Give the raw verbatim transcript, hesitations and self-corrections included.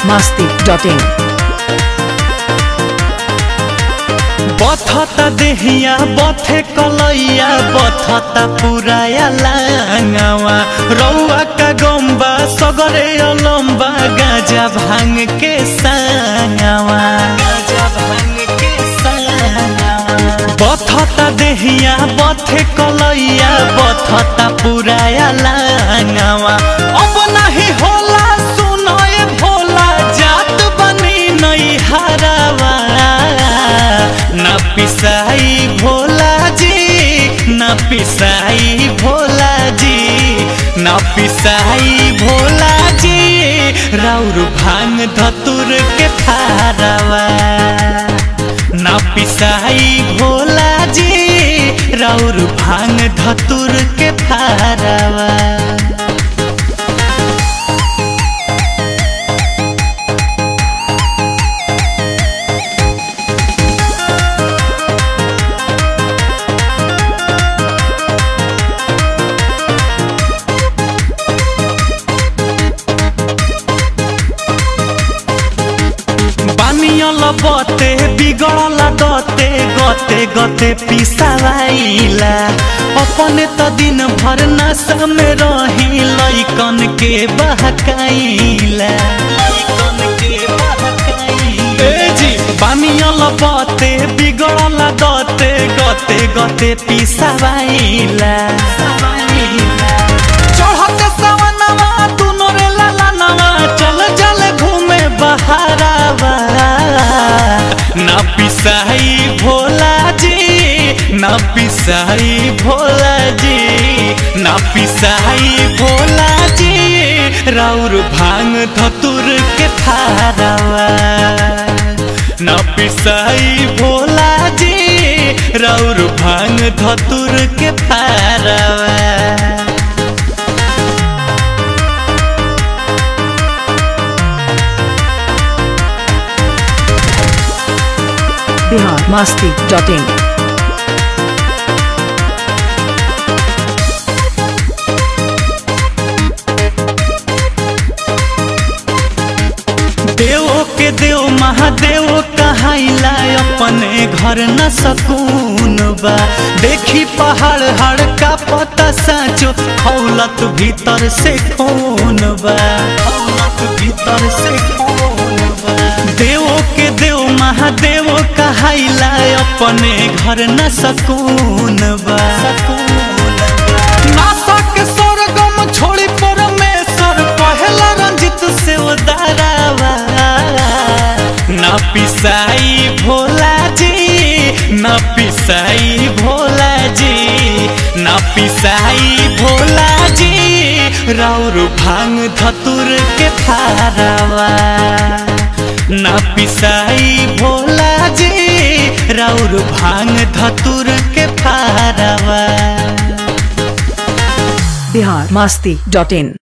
masti dot in. बथता देहिया बथे कलैया बथता पुराया लांगावा रौआ का गम्बा सगरे अलम्बा गाजा भांग के सांगावा गाजा भांग के सांगावा बथता देहिया बथे कलैया बथता पुराया लांगावा अब नहीं होला सुनए भोला जात बनी नहीं हरावा ना पिसाई भोला जी ना पिसाई भोला जी ना पिसाई भोला जी राउर भांग धतुर के फारावा ना पिसाई भोला जी राउर भांग धतुर के फारावा। बते बिगड़ल गते गते गते पिसावाइला अपने तो दिन भर नशा में रही लइकन के बहकाइला लइकन के बहकाइला ए जी बानियल बते बिगड़ल गते गते गते पिसावाइला चढ़ते सवनवा दुनो रे लालानवा चल चल घूमे बहारावा ना पिसाई भोला जी ना पिसाई भोला जी ना पिसाई भोला जी राउर भांग धतुर के फारावा ना पिसाई भोला जी राउर भांग धतुर के फारावा। Bihar masti dot in. देव के देव महादेव कहाइला अपने घर न सकून बा देखी पहाड़ हड़ का पता साचो खौलत भीतर से खून बा खौलत भीतर से खून बा देव के देव महादेव कहाइला अपने घर न सकून बा नासा के स्वर्गम छोड़ी परमेश्वर पहला रंजित से उदारावा ना पिसाई भोला जी ना पिसाई भोला जी ना पिसाई भोला जी राउर भांग धतुर के फारावा ना पिसाई भोला जी राउर भांग धतुर के फारावा। Bihar masti dot in.